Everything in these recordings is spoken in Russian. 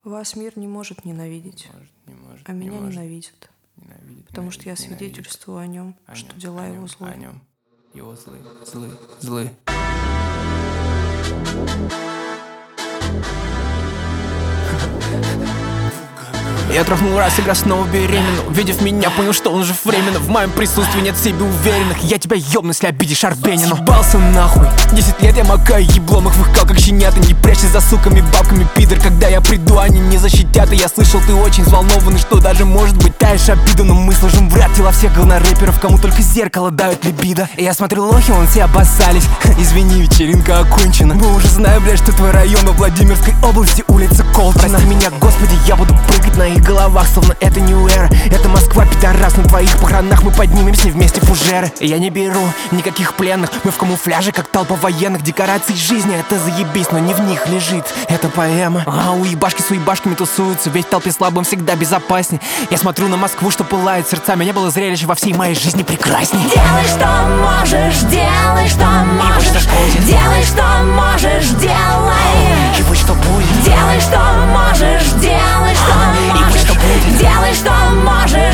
Вас мир не может ненавидеть, а меня ненавидит, потому что я свидетельствую о нем, что дела его злые. Его злы. Я трахнул раз, игра снова беременна. Увидев меня, понял, что он жив временно. В моем присутствии нет в себе уверенных. Я тебя ёбну, если обидишь Арбенину. Съебался нахуй, 10 лет я макаю еблом. Их выкал как щенята. Не прячься за суками, бабками, пидор. Когда я приду, они не защитят. И я слышал, ты очень взволнованный, что даже может быть таешь обиду. Но мы сложим в ряд тела всех говнорэперов, кому только зеркало давит либидо. И я смотрю, лохи, вон все обоссались. Извини, вечеринка окончена. Мы уже знаем, блядь, что твой район во Владимирской области, улица Колчина. Прости меня, господи, я буду прыгать на их головах, словно это New Era. Это Москва, пидорас, на твоих похоронах мы поднимемся вместе фужеры. И я не беру никаких пленных, мы в камуфляже, как толпа военных. Декорации жизни, это заебись, но не в них лежит эта поэма. А уебашки с уебашками тусуются, ведь в толпе слабым всегда безопасней. Я смотрю на Москву, что пылает сердцами. Не было зрелища во всей моей жизни прекрасней. Делай, что можешь, делай, что можешь. Делай, что можешь, делай. И будь что будет. Делай, что можешь, делай, что можешь. Делай, что можешь,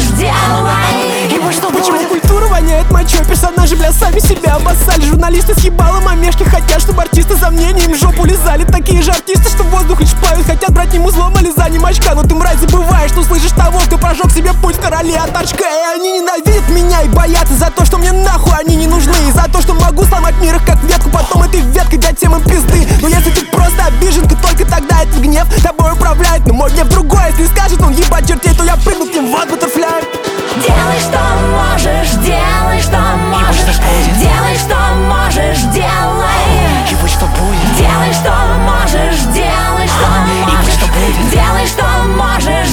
делай. И будь что будет. Почему культура воняет мочой? Персонажи, бля, сами себя обоссали. Журналисты с ебалом, а мешки хотят, чтобы артисты за мнением в жопу лизали. Такие же артисты, что в воздух лишь плавят, хотят брать не музлом, а лизанием очка. Но ты, мразь, забываешь, что слышишь того, кто прожег себе путь в короле от очка. И они ненавидят меня и боятся за то, что мне нахуй они не нужны. И за то, что могу сломать мир их как ветку, потом этой веткой дать всем им пизды. Но если ты просто обижен, то только тогда этот гнев тобой управляет. Но мой гнев другой, если скажет он ебать чертей, то я прыгну к ним в ад, баттерфляй. Делай, что можешь, делай, что можешь. Делай, что можешь, делай. И будь что будет. Делай, что можешь, делай, что можешь. Делай, что можешь,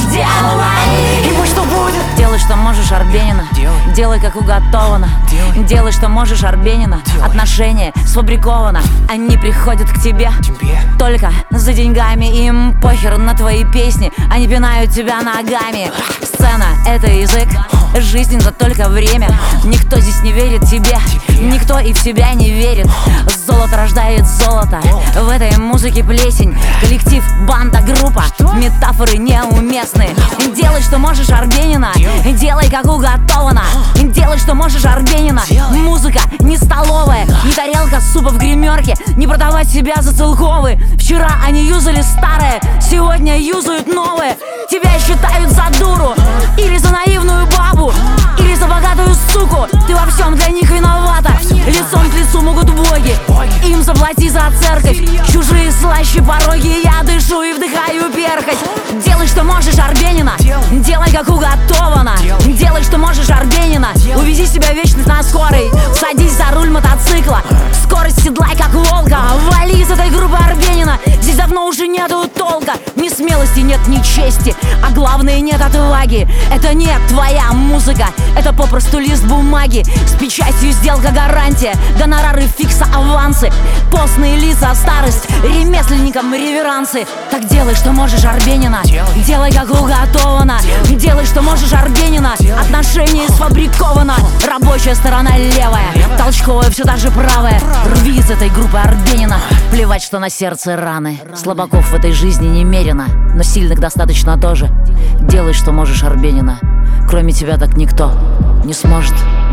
делай. И будь что будет. Делай, что можешь, Арбенина. Делай, как уготовано. Делай, что можешь, Арбенина. Отношения сфабриковано. Они приходят к тебе только за деньгами. Им похер на твои песни. Они пинают тебя ногами. Сцена — это язык, жизнь — это только время. Никто здесь не верит тебе, никто и в себя не верит. Золото рождает золото, в этой музыке плесень. Коллектив, банда, группа, метафоры неуместны. Делай, что можешь, Арбенина. Делай, как уготовано. Делай, что можешь, Арбенина. Музыка не столовая, не тарелка супа в гримерке. Не продавать себя за целковые. Вчера они юзали старое, сегодня юзают новое. Тебя считают за дуру, или за наивную бабу, или за богатую суку. Ты во всем для них виновата. Лицом к лицу могут боги, им заплати за церковь. Чужие слаще пороги, я дышу и вдыхаю перхоть. Делай, что можешь, Арбенина. Делай, как уготовано. Делай, что можешь, Арбенина. Увези себя в вечность на скорой. Садись за руль мотоцикла, скорость седлай, как волка. Вали из этой группы, Арбенина. Здесь давно уже нету толка. Ни смелости, нет ни чести, а главное, нет отваги. Это не твоя музыка, это попросту лист бумаги. С печатью сделка, гарантия, гонорары, фикса, авансы. Постные лица, старость, ремесленникам реверансы. Так делай, что можешь, Арбенина. Делай, как уготовано. Делай, что можешь, Арбенина. Отношения сфабриковано. Рабочая сторона левая, толчковая все та же правая. Рви из этой группы, Арбенина. Плевать, что на сердце раны. Слабаков в этой жизни немерено, но сильных достаточно тоже. Делай, что можешь, Арбенина. Кроме тебя так никто не сможет.